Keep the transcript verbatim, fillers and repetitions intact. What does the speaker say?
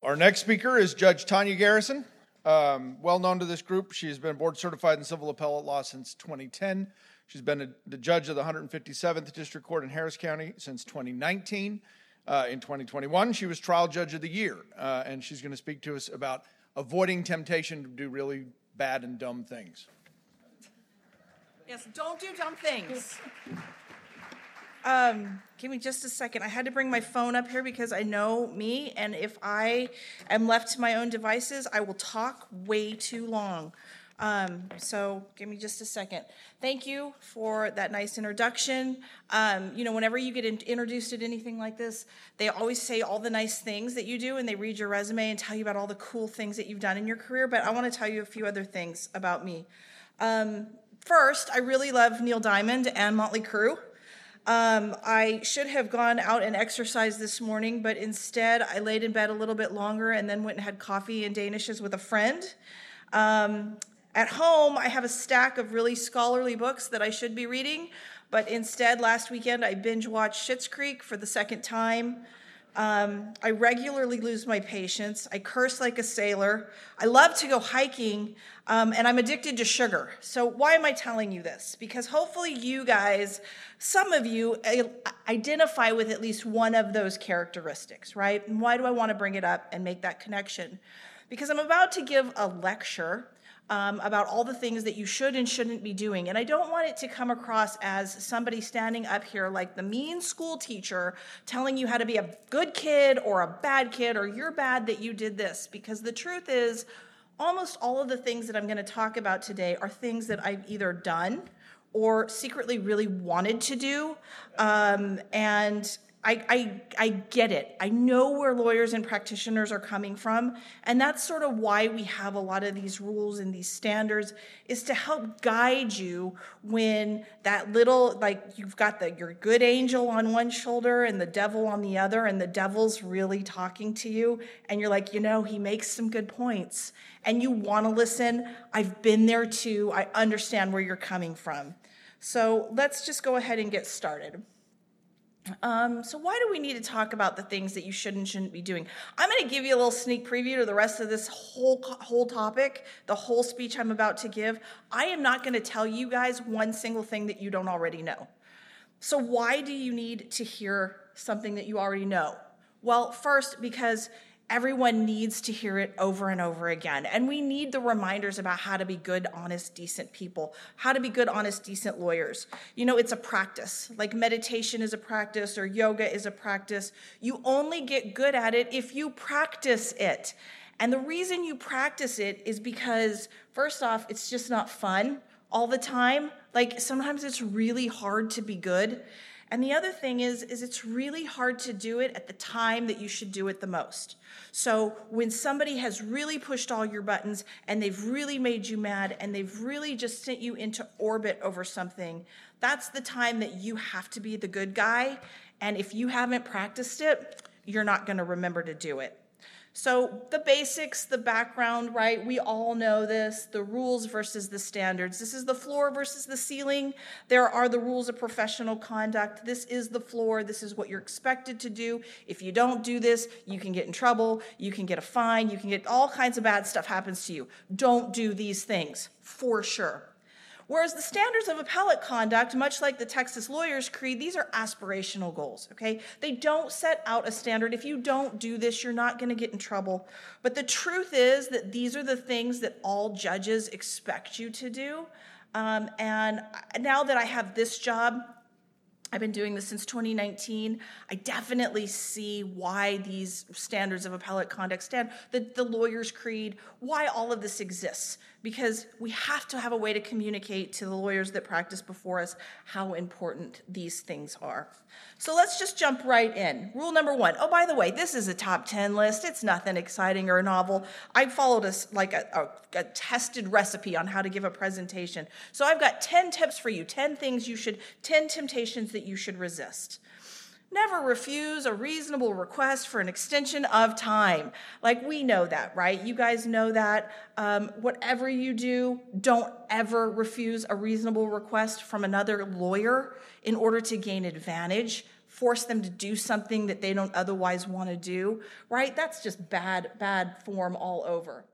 Our next speaker is Judge Tanya Garrison. Um, well known to this group, she has been board certified in civil appellate law since twenty ten. She's been a, the judge of the one hundred fifty-seventh District Court in Harris County since twenty nineteen. Uh, in twenty twenty-one, she was trial judge of the year, uh, and she's going to speak to us about avoiding temptation to do really bad and dumb things. Yes, don't do dumb things. Um, give me just a second. I had to bring my phone up here because I know me, and if I am left to my own devices, I will talk way too long. Um, so give me just a second. Thank you for that nice introduction. Um, you know, whenever you get in, introduced at anything like this, they always say all the nice things that you do, and they read your resume and tell you about all the cool things that you've done in your career, but I want to tell you a few other things about me. Um, first, I really love Neil Diamond and Motley Crue. Um, I should have gone out and exercised this morning, but instead I laid in bed a little bit longer and then went and had coffee and Danishes with a friend. Um, at home, I have a stack of really scholarly books that I should be reading, but instead last weekend I binge-watched Schitt's Creek for the second time. Um, I regularly lose my patience. I curse like a sailor. I love to go hiking, um, and I'm addicted to sugar. So why am I telling you this? Because hopefully you guys, some of you, identify with at least one of those characteristics, right? And why do I want to bring it up and make that connection? Because I'm about to give a lecture Um, about all the things that you should and shouldn't be doing. And I don't want it to come across as somebody standing up here like the mean school teacher telling you how to be a good kid or a bad kid or you're bad that you did this. Because the truth is, almost all of the things that I'm going to talk about today are things that I've either done or secretly really wanted to do. Um, and I, I, I get it. I know where lawyers and practitioners are coming from, and that's sort of why we have a lot of these rules and these standards, is to help guide you when that little, like you've got the your good angel on one shoulder and the devil on the other, and the devil's really talking to you, and you're like, you know, he makes some good points, and you want to listen. I've been there too. I understand where you're coming from. So let's just go ahead and get started. Um, so why do we need to talk about the things that you should and shouldn't be doing? I'm going to give you a little sneak preview to the rest of this whole whole topic, the whole speech I'm about to give. I am not going to tell you guys one single thing that you don't already know. So why do you need to hear something that you already know? Well, first, because everyone needs to hear it over and over again. And we need the reminders about how to be good, honest, decent people, how to be good, honest, decent lawyers. You know, it's a practice. Like meditation is a practice or yoga is a practice. You only get good at it if you practice it. And the reason you practice it is because, first off, it's just not fun all the time. Like sometimes it's really hard to be good. And the other thing is, is it's really hard to do it at the time that you should do it the most. So when somebody has really pushed all your buttons and they've really made you mad and they've really just sent you into orbit over something, that's the time that you have to be the good guy. And if you haven't practiced it, you're not going to remember to do it. So the basics, the background, right? We all know this, the rules versus the standards. This is the floor versus the ceiling. There are the rules of professional conduct. This is the floor. This is what you're expected to do. If you don't do this, you can get in trouble. You can get a fine. You can get all kinds of bad stuff happens to you. Don't do these things, for sure. Whereas the standards of appellate conduct, much like the Texas Lawyers Creed, these are aspirational goals, okay? They don't set out a standard. If you don't do this, you're not going to get in trouble. But the truth is that these are the things that all judges expect you to do. Um, and now that I have this job, I've been doing this since twenty nineteen. I definitely see why these standards of appellate conduct stand, the, the lawyer's creed, why all of this exists. Because we have to have a way to communicate to the lawyers that practice before us how important these things are. So let's just jump right in. Rule number one. Oh, by the way, this is a top ten list. It's nothing exciting or novel. I followed a, like a, a, a tested recipe on how to give a presentation. So I've got ten tips for you, ten things you should, ten temptations that you should resist. Never refuse a reasonable request for an extension of time. Like, we know that, right? You guys know that. Um, whatever you do, don't ever refuse a reasonable request from another lawyer in order to gain advantage. force them to do something that they don't otherwise want to do, right? That's just bad, bad form all over.